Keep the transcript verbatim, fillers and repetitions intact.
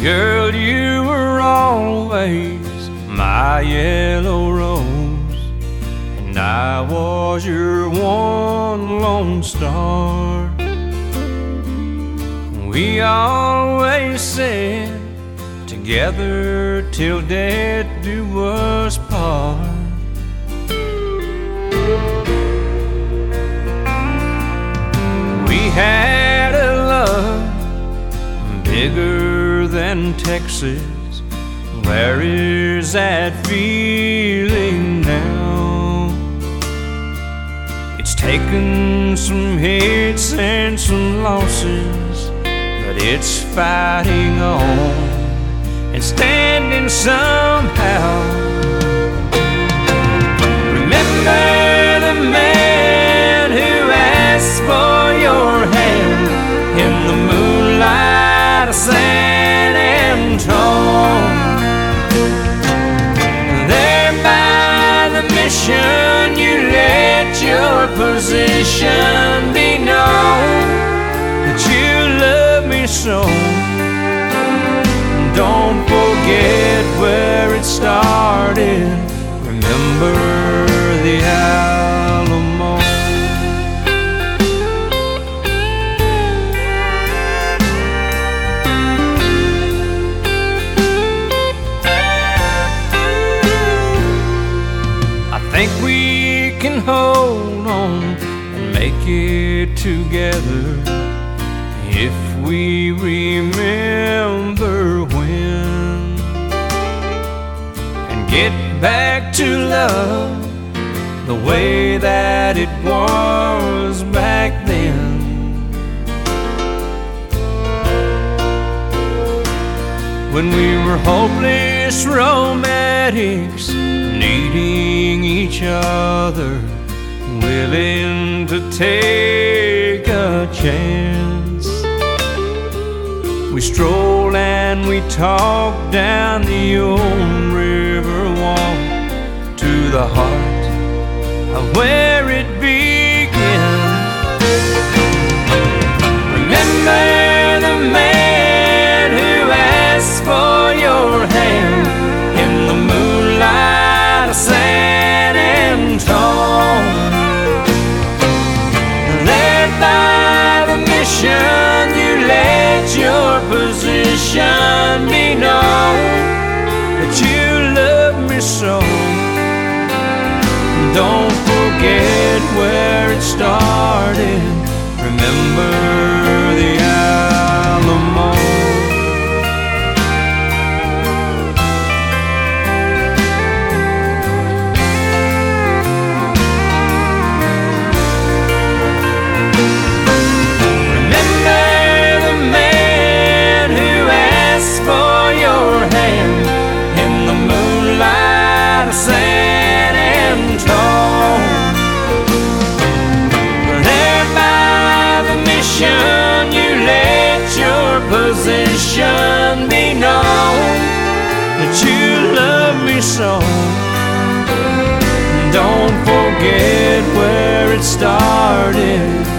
Girl, you were always my yellow rose, and I was your one lone star. We always said, together till death do us part. We had a love bigger than Texas. Where is that feeling now? It's taken some hits and some losses, but it's fighting on and standing somehow. Remember the man who asked for your hand in the moonlight of San Antone? There by the mission, you let your position be known, that you love me so. Don't forget where it started. Remember the Alamo. I think we can hold on and make it together if we remember when, and get back to love the way that it was back then. When we were hopeless romantics, needing each other, willing to take a chance. We strolled and we talked down the old river walk to the heart of where it began. Remember the man who asked for your hand in the moonlight of San Antone? Led by the mission, you let your position be known, that you love me so. Don't forget where it started. Remember the Alamo. San Antone, there by the mission, you let your position be known, that you love me so. Don't forget where it started.